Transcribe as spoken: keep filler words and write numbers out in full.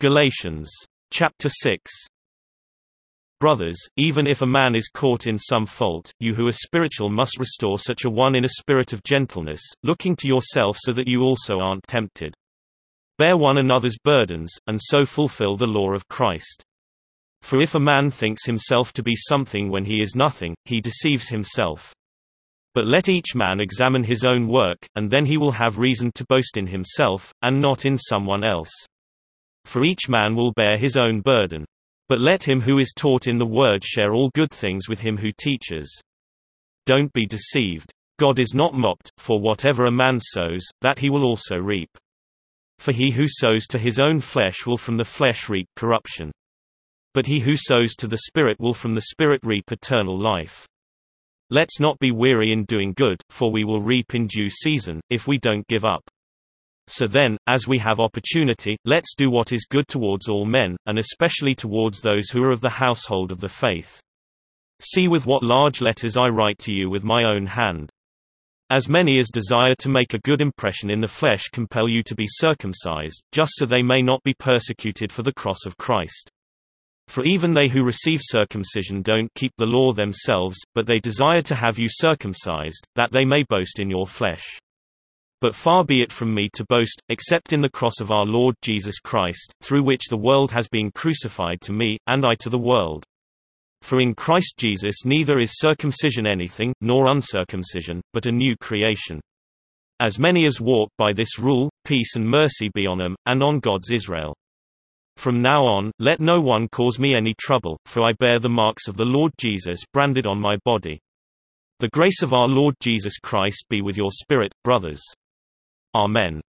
Galatians chapter six. Brothers, even if a man is caught in some fault, you who are spiritual must restore such a one in a spirit of gentleness, looking to yourself so that you also aren't tempted. Bear one another's burdens, and so fulfill the law of Christ. For if a man thinks himself to be something when he is nothing, he deceives himself. But let each man examine his own work, and then he will have reason to boast in himself, and not in someone else. For each man will bear his own burden. But let him who is taught in the word share all good things with him who teaches. Don't be deceived. God is not mocked, for whatever a man sows, that he will also reap. For he who sows to his own flesh will from the flesh reap corruption. But he who sows to the Spirit will from the Spirit reap eternal life. Let's not be weary in doing good, for we will reap in due season, if we don't give up. So then, as we have opportunity, let's do what is good towards all men, and especially towards those who are of the household of the faith. See with what large letters I write to you with my own hand. As many as desire to make a good impression in the flesh compel you to be circumcised, just so they may not be persecuted for the cross of Christ. For even they who receive circumcision don't keep the law themselves, but they desire to have you circumcised, that they may boast in your flesh. But far be it from me to boast, except in the cross of our Lord Jesus Christ, through which the world has been crucified to me, and I to the world. For in Christ Jesus neither is circumcision anything, nor uncircumcision, but a new creation. As many as walk by this rule, peace and mercy be on them, and on God's Israel. From now on, let no one cause me any trouble, for I bear the marks of the Lord Jesus branded on my body. The grace of our Lord Jesus Christ be with your spirit, brothers. Amen.